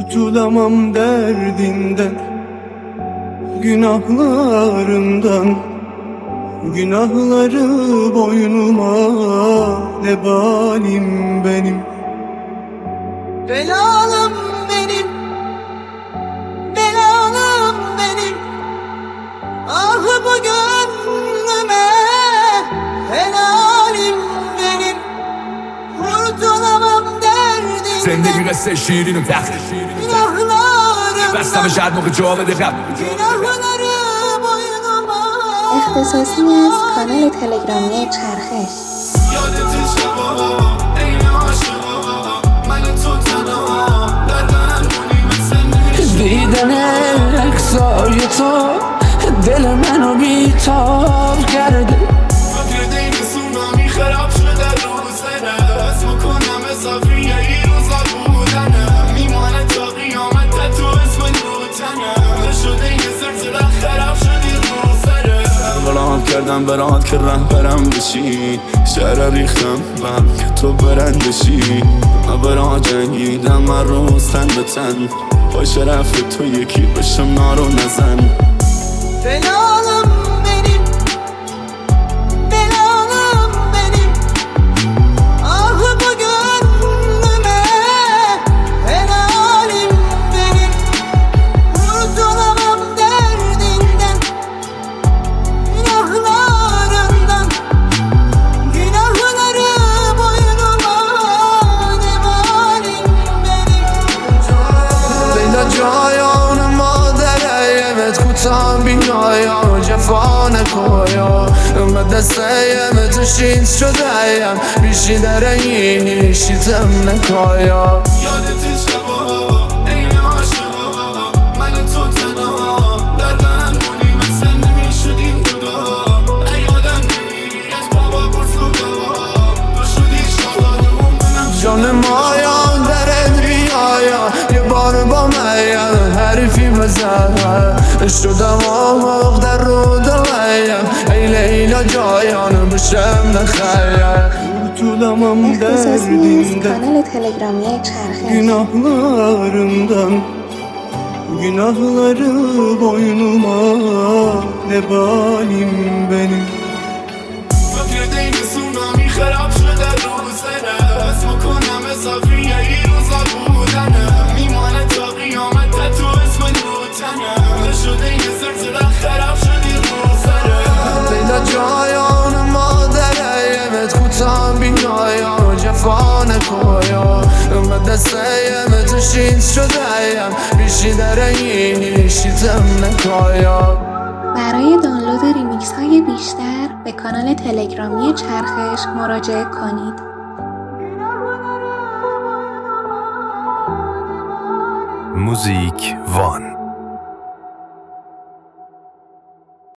Kurtulamam derdinden, günahlarımdan. Günahları boynuma vebalim benim. Belalım benim, belalım benim. Ah bu gönlüme helalim benim. Kurtulamam derdinden. Sen de biraz sen şiirinim tak. Günahlarımdan. Basta به شاید موقع جالب رفت. Günahları boynuma. اختصاصی از کانال تلگرامی چرخش. یادت شبا این عاشقا من تو تنها در درمونی مثل دیدن عکسای تو دل منو بیتاب کرده. فکر دین سونامی خراب شده رو سره اسم کنم اضافی یه روزا بودنه میمانه تا قیامت تو اسم نوتنه نشده این زلزله خراب شدی رو سره برام کردم برات که رهبرم بشی شعر ریختم بهم که تو برندشی من برا جنگیدم من روز تن به تن با شرف تو یکی بشم نارو نزن Belalım benim, belalım benim. Ah bu gönlüme helalim benim. Kurtulamam derdinden, günahlarından. Günahları boynuma vebalim benim. لیلا جایان مادرمت کوتاه بینایا جفا نکایا من دستیم تو شیز شدهیم بیشی در اینی شیزم نکایا یادت شبا این عاشقا من تو تنها در درمونی مثل نمیشدیم جدا ای آدم نمیری از بابا برسو بابا تو شدی شادمون منم جان مایا درت بیایا یه بار با میم حرفی بزن شدم آماق در رو دلیم ای لیلا جایان بشم نخیر Kurtulamam اختصاصی از derdinden, کانال تلگرامی چرخش. günahlarımdan. Günahları boynuma vebalim benim. فکر دین سونامی خراب شده رو سره اسم کنم اضافی یه روزا بودنه میمانه تا قیامت تو اسم نوتنه نشده این زلزله خراب شدی رو سره لیلا جایان مادرمت کوتاه بینایا جفا نکایا من دستیم تو شیز شدهیم بیشی در اینی شیزم نکایا. برای دانلود ریمیکس های بیشتر به کانال تلگرامی چرخش مراجعه کنید. موزیک وان.